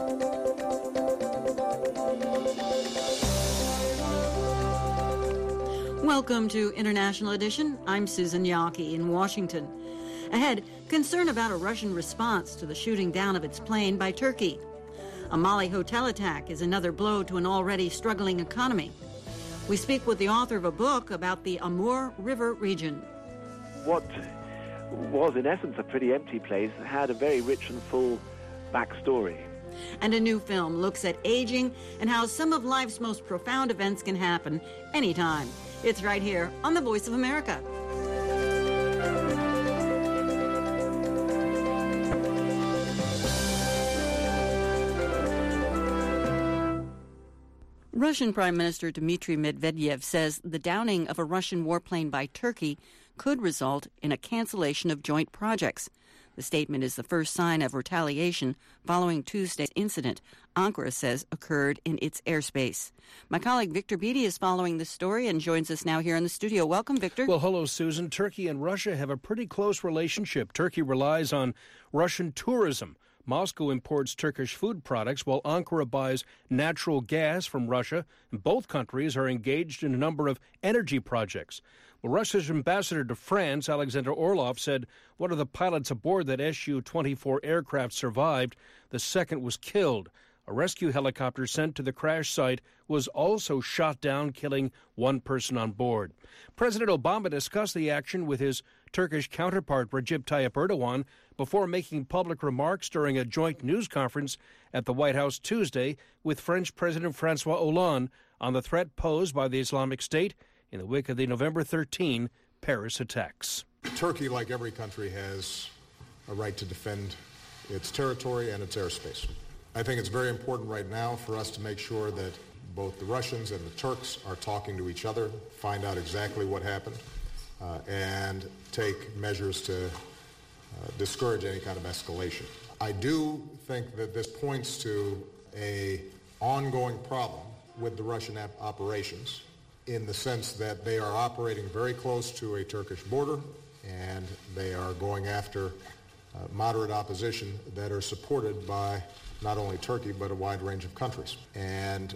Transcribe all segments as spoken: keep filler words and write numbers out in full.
Welcome to International Edition. I'm Susan Yaki in Washington. Ahead, concern about a Russian response to the shooting down of its plane by Turkey. A Mali hotel attack is another blow to an already struggling economy. We speak with the author of a book about the Amur River region. What was, in essence, a pretty empty place had a very rich and full backstory. And a new film looks at aging and how some of life's most profound events can happen anytime. It's right here on The Voice of America. Russian Prime Minister Dmitry Medvedev says the downing of a Russian warplane by Turkey could result in a cancellation of joint projects. The statement is the first sign of retaliation following Tuesday's incident Ankara says occurred in its airspace. My colleague Victor Beatty is following this story and joins us now here in the studio. Welcome, Victor. Well, hello, Susan. Turkey and Russia have a pretty close relationship. Turkey relies on Russian tourism. Moscow imports Turkish food products while Ankara buys natural gas from Russia. And both countries are engaged in a number of energy projects. Well, Russia's ambassador to France, Alexander Orlov, said one of the pilots aboard that S U twenty-four aircraft survived. The second was killed. A rescue helicopter sent to the crash site was also shot down, killing one person on board. President Obama discussed the action with his Turkish counterpart, Recep Tayyip Erdogan, before making public remarks during a joint news conference at the White House Tuesday with French President François Hollande on the threat posed by the Islamic State in the wake of the November thirteenth Paris attacks. Turkey, like every country, has a right to defend its territory and its airspace. I think it's very important right now for us to make sure that both the Russians and the Turks are talking to each other, find out exactly what happened, uh, and take measures to uh, discourage any kind of escalation. I do think that this points to a ongoing problem with the Russian ap- operations in the sense that they are operating very close to a Turkish border and they are going after uh, moderate opposition that are supported by not only Turkey, but a wide range of countries. And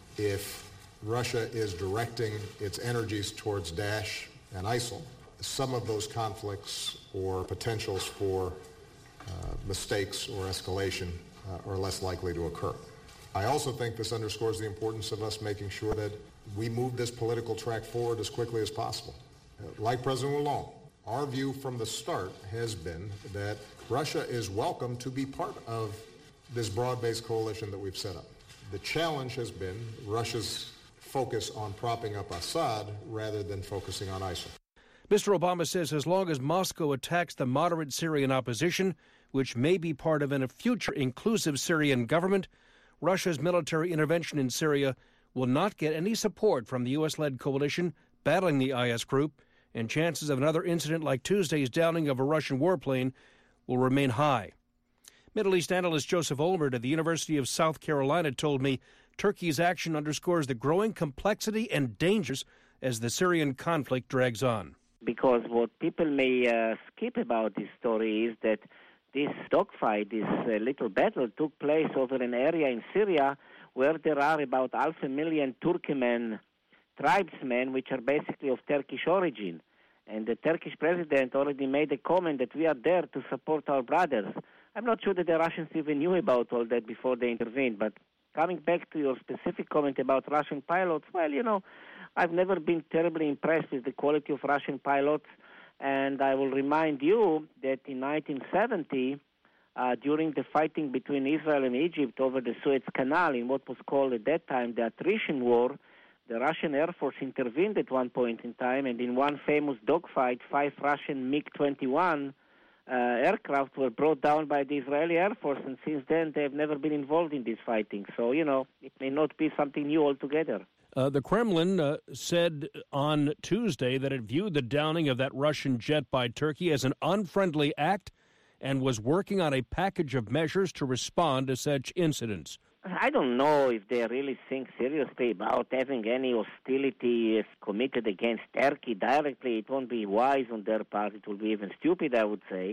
if Russia is directing its energies towards Daesh and ISIL, some of those conflicts or potentials for uh, mistakes or escalation uh, are less likely to occur. I also think this underscores the importance of us making sure that we move this political track forward as quickly as possible. Uh, like President Hollande, our view from the start has been that Russia is welcome to be part of this broad-based coalition that we've set up. The challenge has been Russia's focus on propping up Assad rather than focusing on ISIL. Mister Obama says as long as Moscow attacks the moderate Syrian opposition, which may be part of a future inclusive Syrian government, Russia's military intervention in Syria will not get any support from the U S-led coalition battling the I S group, and chances of another incident like Tuesday's downing of a Russian warplane will remain high. Middle East analyst Joseph Olmert at the University of South Carolina told me Turkey's action underscores the growing complexity and dangers as the Syrian conflict drags on. Because what people may uh, skip about this story is that this dogfight, this uh, little battle, took place over an area in Syria where there are about half a million Turkmen tribesmen, which are basically of Turkish origin. And the Turkish president already made a comment that we are there to support our brothers. I'm not sure that the Russians even knew about all that before they intervened, but coming back to your specific comment about Russian pilots, well, you know, I've never been terribly impressed with the quality of Russian pilots, and I will remind you that in nineteen seventy, uh, during the fighting between Israel and Egypt over the Suez Canal in what was called at that time the Attrition War, the Russian Air Force intervened at one point in time, and in one famous dogfight, five Russian MiG twenty-one Uh, aircraft were brought down by the Israeli Air Force, and since then they have never been involved in this fighting. So, you know, it may not be something new altogether. Uh, the Kremlin uh, said on Tuesday that it viewed the downing of that Russian jet by Turkey as an unfriendly act and was working on a package of measures to respond to such incidents. I don't know if they really think seriously about having any hostility committed against Turkey directly. It won't be wise on their part. It will be even stupid, I would say.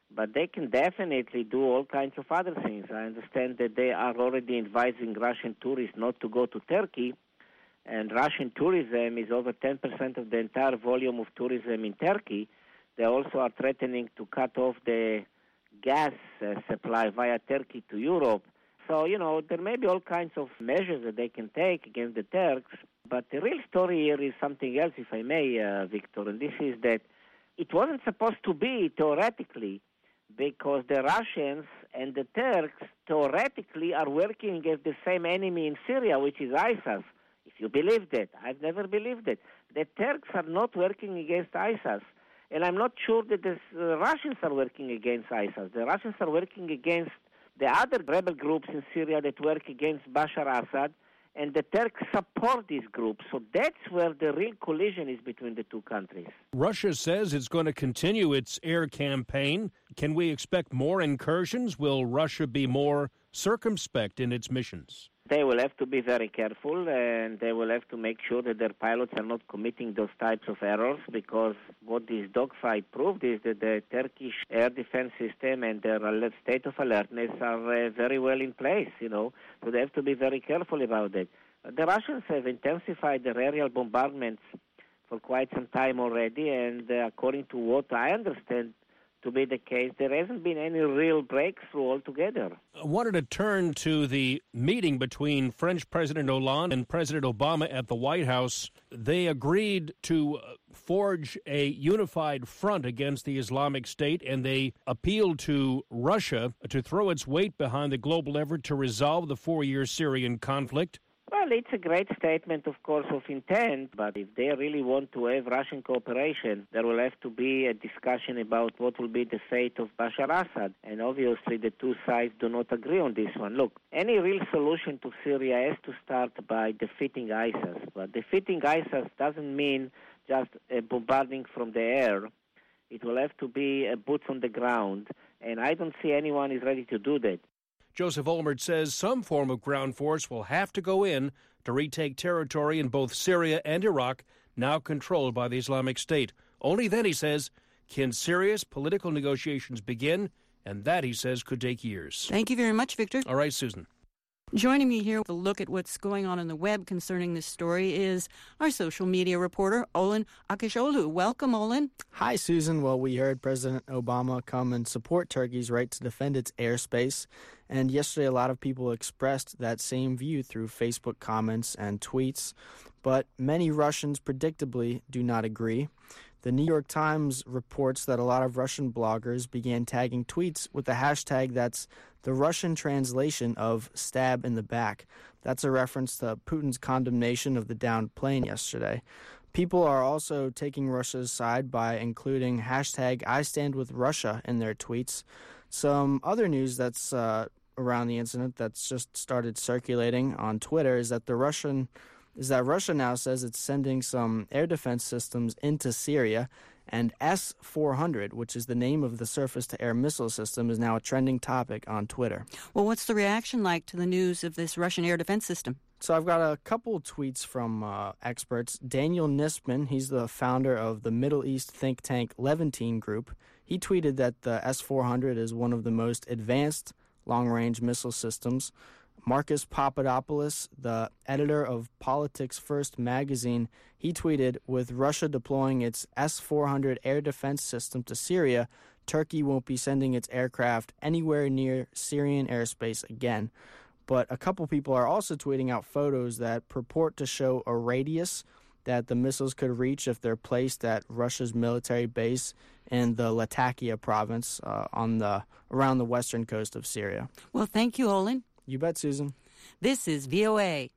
But they can definitely do all kinds of other things. I understand that they are already advising Russian tourists not to go to Turkey, and Russian tourism is over ten percent of the entire volume of tourism in Turkey. They also are threatening to cut off the gas uh, supply via Turkey to Europe. So, you know, there may be all kinds of measures that they can take against the Turks, but the real story here is something else, if I may, uh, Victor, and this is that it wasn't supposed to be theoretically, because the Russians and the Turks theoretically are working against the same enemy in Syria, which is ISIS. If you believe that, I've never believed it. The Turks are not working against ISIS, and I'm not sure that the uh, Russians are working against ISIS. The Russians are working against the other rebel groups in Syria that work against Bashar Assad, and the Turks support these groups. So that's where the real collision is between the two countries. Russia says it's going to continue its air campaign. Can we expect more incursions? Will Russia be more circumspect in its missions? They will have to be very careful, and they will have to make sure that their pilots are not committing those types of errors, because what this dogfight proved is that the Turkish air defense system and their state of alertness are uh, very well in place, you know, so they have to be very careful about that. The Russians have intensified their aerial bombardments for quite some time already, and uh, according to what I understand to be the case, there hasn't been any real breakthrough altogether. I wanted to turn to the meeting between French President Hollande and President Obama at the White House. They agreed to forge a unified front against the Islamic State, and they appealed to Russia to throw its weight behind the global effort to resolve the four-year Syrian conflict. Well, it's a great statement, of course, of intent, but if they really want to have Russian cooperation, there will have to be a discussion about what will be the fate of Bashar Assad, and obviously the two sides do not agree on this one. Look, any real solution to Syria has to start by defeating ISIS, but defeating ISIS doesn't mean just uh, bombarding from the air. It will have to be uh, boots on the ground, and I don't see anyone is ready to do that. Joseph Olmert says some form of ground force will have to go in to retake territory in both Syria and Iraq, now controlled by the Islamic State. Only then, he says, can serious political negotiations begin, and that, he says, could take years. Thank you very much, Victor. All right, Susan. Joining me here with a look at what's going on on the web concerning this story is our social media reporter, Olin Akishoglu. Welcome, Olin. Hi, Susan. Well, we heard President Obama come and support Turkey's right to defend its airspace. And yesterday, a lot of people expressed that same view through Facebook comments and tweets. But many Russians, predictably, do not agree. The New York Times reports that a lot of Russian bloggers began tagging tweets with the hashtag that's the Russian translation of stab in the back. That's a reference to Putin's condemnation of the downed plane yesterday. People are also taking Russia's side by including hashtag I stand with Russia in their tweets. Some other news that's uh, around the incident that's just started circulating on Twitter is that the Russian is that Russia now says it's sending some air defense systems into Syria, and S four hundred, which is the name of the surface-to-air missile system, is now a trending topic on Twitter. Well, what's the reaction like to the news of this Russian air defense system? So I've got a couple tweets from uh, experts. Daniel Nisman, he's the founder of the Middle East think tank Levantine Group. He tweeted that the S four hundred is one of the most advanced long-range missile systems. Marcus Papadopoulos, the editor of Politics First magazine, he tweeted, with Russia deploying its S four hundred air defense system to Syria, Turkey won't be sending its aircraft anywhere near Syrian airspace again. But a couple people are also tweeting out photos that purport to show a radius that the missiles could reach if they're placed at Russia's military base in the Latakia province uh, on the around the western coast of Syria. Well, thank you, Olin. You bet, Susan. This is V O A.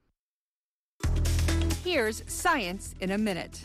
Here's Science in a Minute.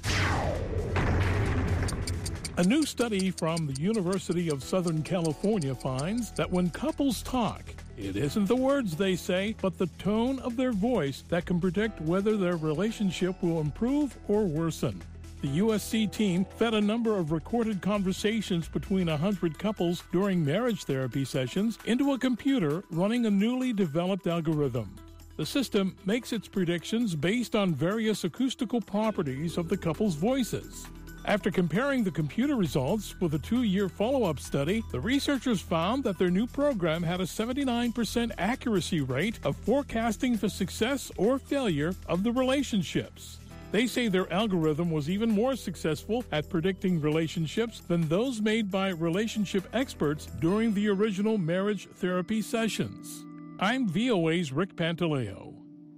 A new study from the University of Southern California finds that when couples talk, it isn't the words they say, but the tone of their voice that can predict whether their relationship will improve or worsen. The U S C team fed a number of recorded conversations between one hundred couples during marriage therapy sessions into a computer running a newly developed algorithm. The system makes its predictions based on various acoustical properties of the couple's voices. After comparing the computer results with a two-year follow-up study, the researchers found that their new program had a seventy-nine percent accuracy rate of forecasting the success or failure of the relationships. They say their algorithm was even more successful at predicting relationships than those made by relationship experts during the original marriage therapy sessions. I'm V O A's Rick Pantaleo.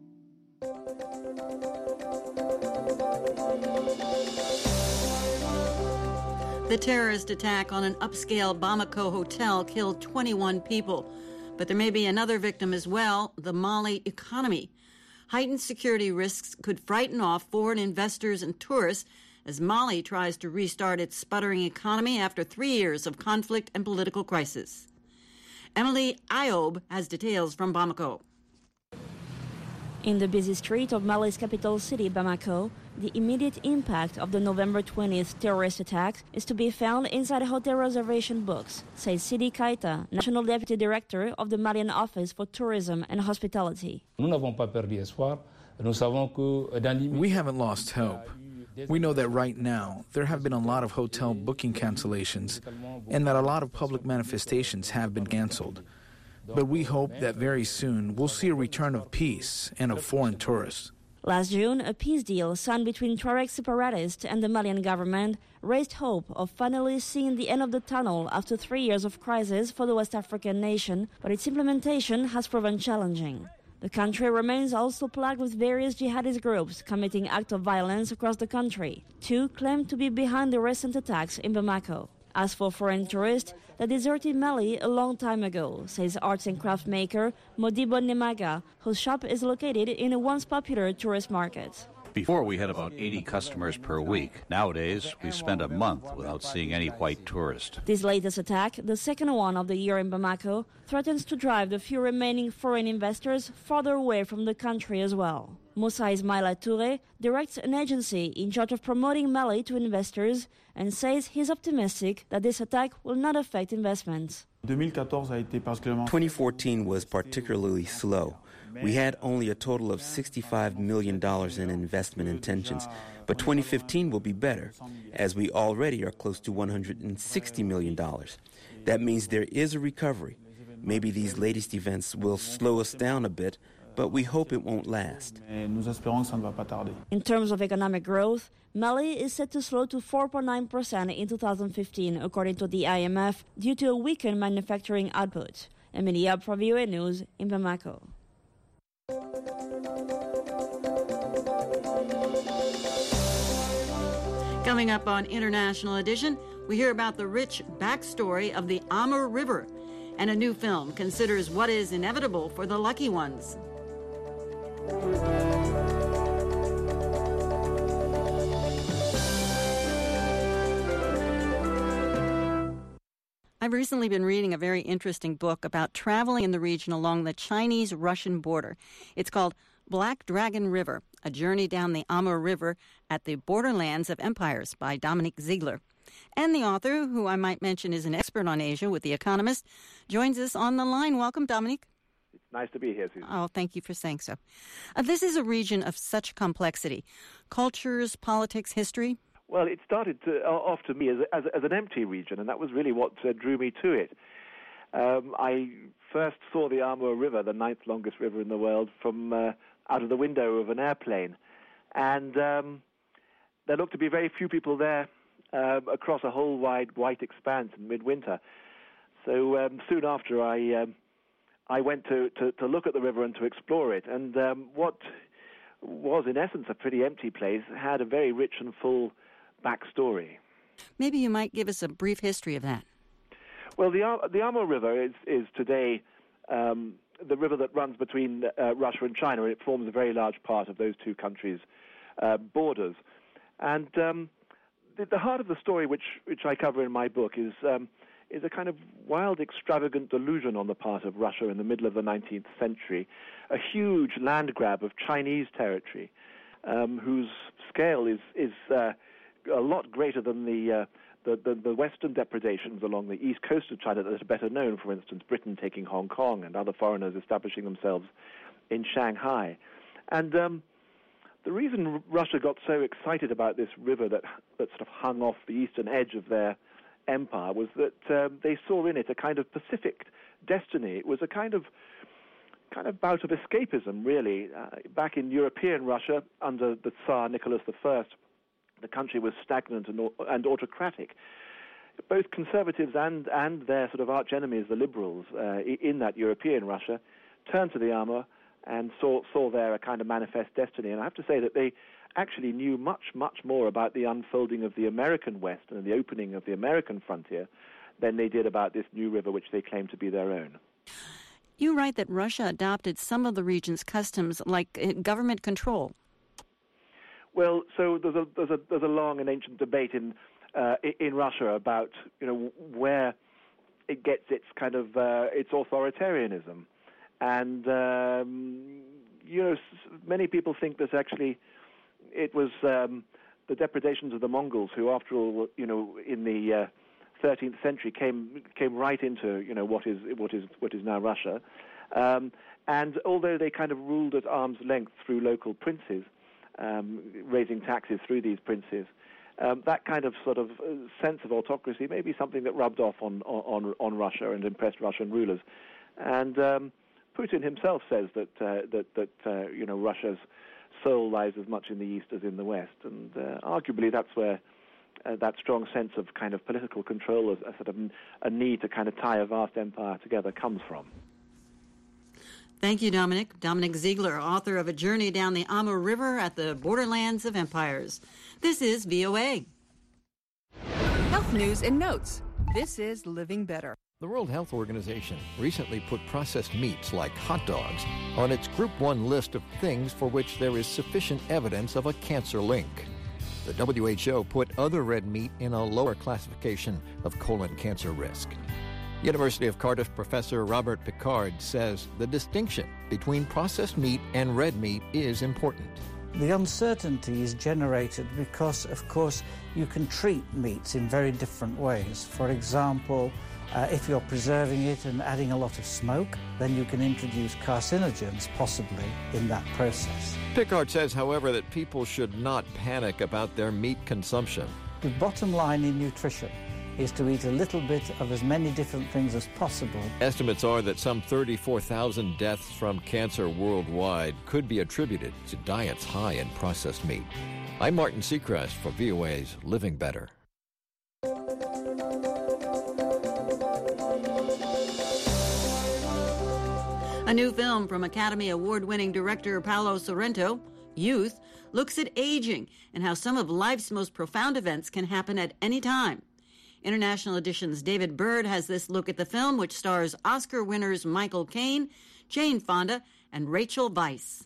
The terrorist attack on an upscale Bamako hotel killed twenty-one people. But there may be another victim as well, the Mali economy. Heightened security risks could frighten off foreign investors and tourists as Mali tries to restart its sputtering economy after three years of conflict and political crisis. Emily Ayoub has details from Bamako. In the busy street of Mali's capital city, Bamako, the immediate impact of the November twentieth terrorist attack is to be found inside hotel reservation books, says Sidi Kaita, National Deputy Director of the Malian Office for Tourism and Hospitality. We haven't lost hope. We know that right now there have been a lot of hotel booking cancellations and that a lot of public manifestations have been canceled. But we hope that very soon we'll see a return of peace and of foreign tourists. Last June, a peace deal signed between Tuareg separatists and the Malian government raised hope of finally seeing the end of the tunnel after three years of crisis for the West African nation, but its implementation has proven challenging. The country remains also plagued with various jihadist groups committing acts of violence across the country. Two claim to be behind the recent attacks in Bamako. As for foreign tourists, they deserted Mali a long time ago, says arts and craft maker Modibo Nemaga, whose shop is located in a once popular tourist market. Before, we had about eighty customers per week. Nowadays, we spend a month without seeing any white tourist. This latest attack, the second one of the year in Bamako, threatens to drive the few remaining foreign investors farther away from the country as well. Moussa Ismaila Touré directs an agency in charge of promoting Mali to investors and says he's optimistic that this attack will not affect investments. twenty fourteen was particularly slow. We had only a total of sixty-five million dollars in investment intentions, but twenty fifteen will be better, as we already are close to one hundred sixty million dollars. That means there is a recovery. Maybe these latest events will slow us down a bit, but we hope it won't last. In terms of economic growth, Mali is set to slow to four point nine percent in two thousand fifteen, according to the I M F, due to a weakened manufacturing output. Emilia for V O A News in Bamako. Coming up on International Edition, we hear about the rich backstory of the Amur River, and a new film considers what is inevitable for the lucky ones. I've recently been reading a very interesting book about traveling in the region along the Chinese-Russian border. It's called Black Dragon River, A Journey Down the Amur River at the Borderlands of Empires by Dominique Ziegler. And the author, who I might mention is an expert on Asia with The Economist, joins us on the line. Welcome, Dominique. It's nice to be here, Susan. Oh, thank you for saying so. Uh, this is a region of such complexity. Cultures, politics, history. Well, it started to, uh, off to me as, as, as an empty region, and that was really what uh, drew me to it. Um, I first saw the Amur River, the ninth longest river in the world, from uh, out of the window of an airplane. And um, there looked to be very few people there uh, across a whole wide white expanse in midwinter. So um, soon after, I um, I went to, to, to look at the river and to explore it. And um, what was, in essence, a pretty empty place had a very rich and full backstory. Maybe you might give us a brief history of that. Well, the the Amur River is is today um, the river that runs between uh, Russia and China, and it forms a very large part of those two countries' uh, borders. And um, the, the heart of the story, which which I cover in my book, is um, is a kind of wild, extravagant delusion on the part of Russia in the middle of the nineteenth century, a huge land grab of Chinese territory, um, whose scale is is uh, a lot greater than the, uh, the, the the Western depredations along the east coast of China that are better known. For instance, Britain taking Hong Kong and other foreigners establishing themselves in Shanghai. And um, the reason Russia got so excited about this river that, that sort of hung off the eastern edge of their empire was that um, they saw in it a kind of Pacific destiny. It was a kind of kind of bout of escapism, really. Uh, back in European Russia, under the Tsar Nicholas the First, the country was stagnant and, and autocratic. Both conservatives and, and their sort of arch enemies, the liberals, uh, in that European Russia, turned to the Amur and saw, saw there a kind of manifest destiny. And I have to say that they actually knew much, much more about the unfolding of the American West and the opening of the American frontier than they did about this new river, which they claimed to be their own. You write that Russia adopted some of the region's customs, like government control. Well, so there's a there's a there's a long and ancient debate in uh, in Russia about you know where it gets its kind of uh, its authoritarianism, and um, you know many people think that actually it was um, the depredations of the Mongols, who, after all, you know, in the uh, thirteenth century came came right into you know what is what is what is now Russia, um, and although they kind of ruled at arm's length through local princes, um, raising taxes through these princes, um, that kind of sort of sense of autocracy may be something that rubbed off on on on Russia and impressed Russian rulers, and um, Putin himself says that uh, that that uh, you know Russia's soul lies as much in the east as in the west, and uh, arguably that's where Uh, that strong sense of kind of political control, as a sort of a need to kind of tie a vast empire together, comes from. Thank you, Dominic. Dominic Ziegler, author of A Journey Down the Amur River at the Borderlands of Empires. This is V O A. Health news and notes. This is Living Better. The World Health Organization recently put processed meats like hot dogs on its Group one list of things for which there is sufficient evidence of a cancer link. The W H O put other red meat in a lower classification of colon cancer risk. University of Cardiff professor Robert Picard says the distinction between processed meat and red meat is important. The uncertainty is generated because, of course, you can treat meats in very different ways. For example, Uh, if you're preserving it and adding a lot of smoke, then you can introduce carcinogens, possibly, in that process. Picard says, however, that people should not panic about their meat consumption. The bottom line in nutrition is to eat a little bit of as many different things as possible. Estimates are that some thirty-four thousand deaths from cancer worldwide could be attributed to diets high in processed meat. I'm Martin Seacrest for V O A's Living Better. A new film from Academy Award-winning director Paolo Sorrento, Youth, looks at aging and how some of life's most profound events can happen at any time. International Edition's David Bird has this look at the film, which stars Oscar winners Michael Caine, Jane Fonda, and Rachel Weisz.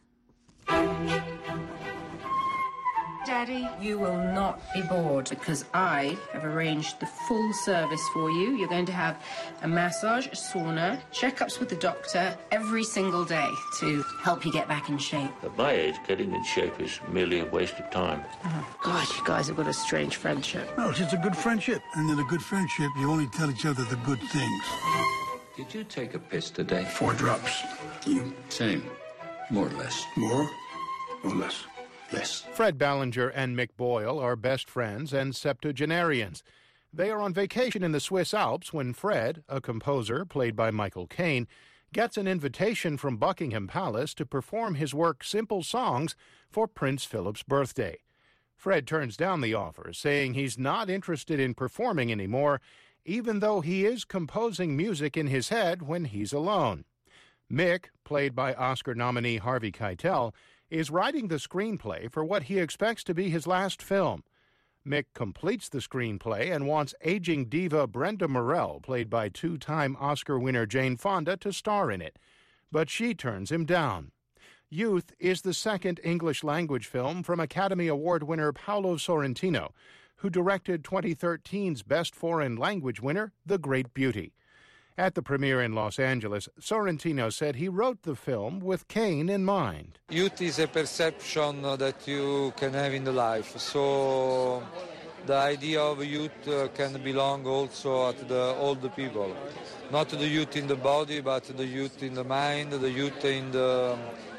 Daddy, you will not be bored because I have arranged the full service for you. You're going to have a massage, a sauna, checkups with the doctor every single day to help you get back in shape. At my age, getting in shape is merely a waste of time. Oh, God, you guys have got a strange friendship. No, it's just a good friendship. And in a good friendship, you only tell each other the good things. Did you take a piss today? Four drops. You? Same. More or less. More or less? Less. Fred Ballinger and Mick Boyle are best friends and septuagenarians. They are on vacation in the Swiss Alps when Fred, a composer played by Michael Caine, gets an invitation from Buckingham Palace to perform his work Simple Songs for Prince Philip's birthday. Fred turns down the offer, saying he's not interested in performing anymore, even though he is composing music in his head when he's alone. Mick, played by Oscar nominee Harvey Keitel, is writing the screenplay for what he expects to be his last film. Mick completes the screenplay and wants aging diva Brenda Morel, played by two-time Oscar winner Jane Fonda, to star in it, but she turns him down. Youth is the second English-language film from Academy Award winner Paolo Sorrentino, who directed twenty thirteen's Best Foreign Language winner, The Great Beauty. At the premiere in Los Angeles, Sorrentino said he wrote the film with Caine in mind. Youth is a perception that you can have in the life, so the idea of youth uh, can belong also at the older people. Not the youth in the body, but the youth in the mind, the youth in the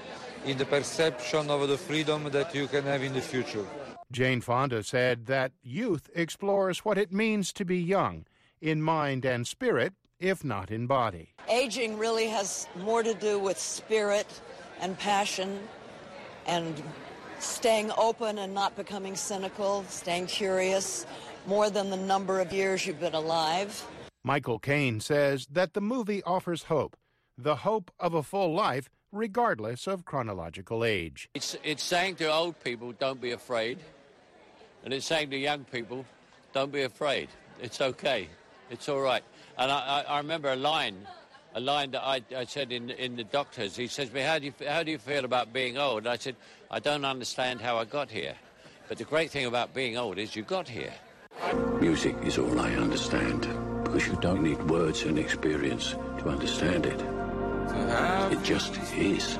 in the perception of the freedom that you can have in the future. Jane Fonda said that youth explores what it means to be young, in mind and spirit, if not in body. Aging really has more to do with spirit and passion and staying open and not becoming cynical, staying curious, more than the number of years you've been alive. Michael Caine says that the movie offers hope, the hope of a full life regardless of chronological age. It's, it's saying to old people, don't be afraid, and it's saying to young people, don't be afraid. It's okay. It's all right. And I, I, I remember a line, a line that I, I said in, in The Doctors. He says to me, how do, you, how do you feel about being old? And I said, I don't understand how I got here. But the great thing about being old is you got here. Music is all I understand, because you don't need words and experience to understand it. It just is.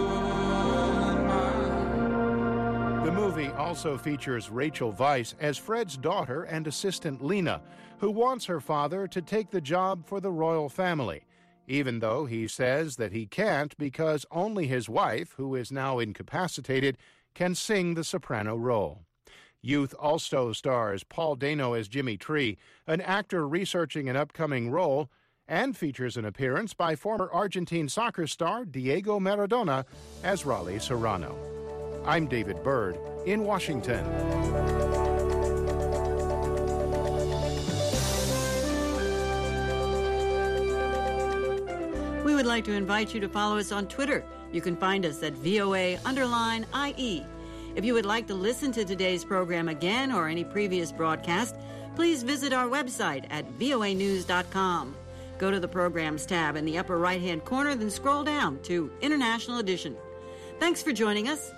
The movie also features Rachel Weisz as Fred's daughter and assistant Lena, who wants her father to take the job for the royal family, even though he says that he can't because only his wife, who is now incapacitated, can sing the soprano role. Youth also stars Paul Dano as Jimmy Tree, an actor researching an upcoming role, and features an appearance by former Argentine soccer star Diego Maradona as Raleigh Serrano. I'm David Byrd in Washington. We would like to invite you to follow us on Twitter. You can find us at V O A underline I E. If you would like to listen to today's program again or any previous broadcast, please visit our website at V O A news dot com. Go to the Programs tab in the upper right-hand corner, then scroll down to International Edition. Thanks for joining us.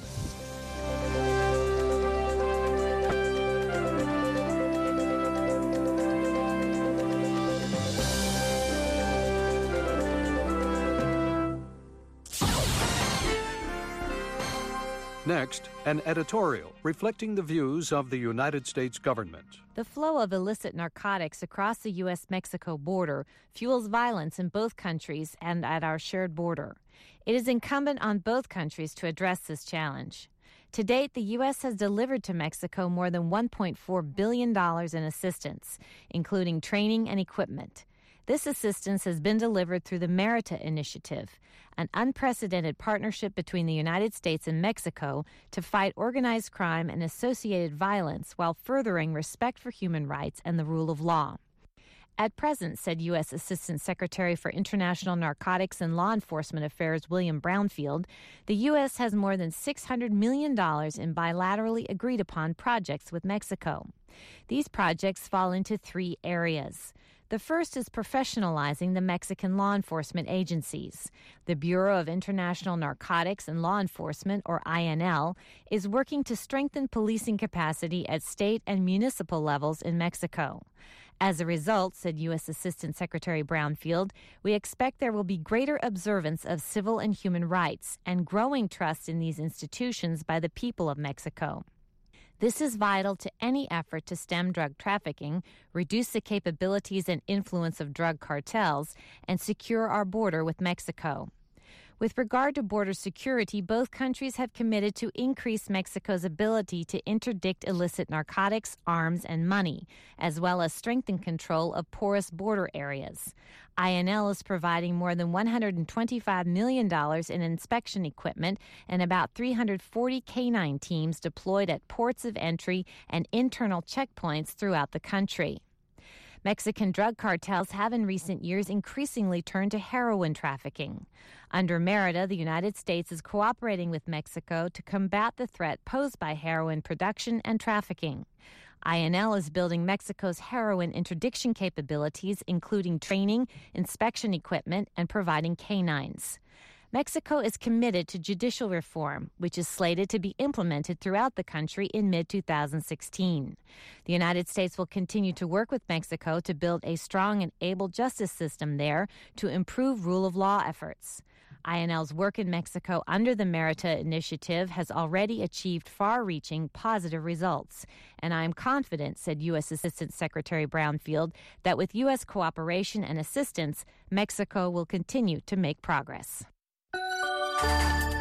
Next, an editorial reflecting the views of the United States government. The flow of illicit narcotics across the U S Mexico border fuels violence in both countries and at our shared border. It is incumbent on both countries to address this challenge. To date, the U S has delivered to Mexico more than one point four billion dollars in assistance, including training and equipment. This assistance has been delivered through the Merita Initiative, an unprecedented partnership between the United States and Mexico to fight organized crime and associated violence while furthering respect for human rights and the rule of law. At present, said U S Assistant Secretary for International Narcotics and Law Enforcement Affairs William Brownfield, the U S has more than six hundred million dollars in bilaterally agreed-upon projects with Mexico. These projects fall into three areas. The first is professionalizing the Mexican law enforcement agencies. The Bureau of International Narcotics and Law Enforcement, or I N L, is working to strengthen policing capacity at state and municipal levels in Mexico. As a result, said U S Assistant Secretary Brownfield, we expect there will be greater observance of civil and human rights and growing trust in these institutions by the people of Mexico. This is vital to any effort to stem drug trafficking, reduce the capabilities and influence of drug cartels, and secure our border with Mexico. With regard to border security, both countries have committed to increase Mexico's ability to interdict illicit narcotics, arms, and money, as well as strengthen control of porous border areas. I N L is providing more than one hundred twenty-five million dollars in inspection equipment and about three hundred forty canine teams deployed at ports of entry and internal checkpoints throughout the country. Mexican drug cartels have in recent years increasingly turned to heroin trafficking. Under Merida, the United States is cooperating with Mexico to combat the threat posed by heroin production and trafficking. I N L is building Mexico's heroin interdiction capabilities, including training, inspection equipment, and providing canines. Mexico is committed to judicial reform, which is slated to be implemented throughout the country in mid twenty sixteen. The United States will continue to work with Mexico to build a strong and able justice system there to improve rule of law efforts. I N L's work in Mexico under the Merita Initiative has already achieved far-reaching positive results, and I am confident, said U S Assistant Secretary Brownfield, that with U S cooperation and assistance, Mexico will continue to make progress.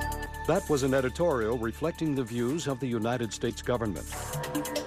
That was an editorial reflecting the views of the United States government.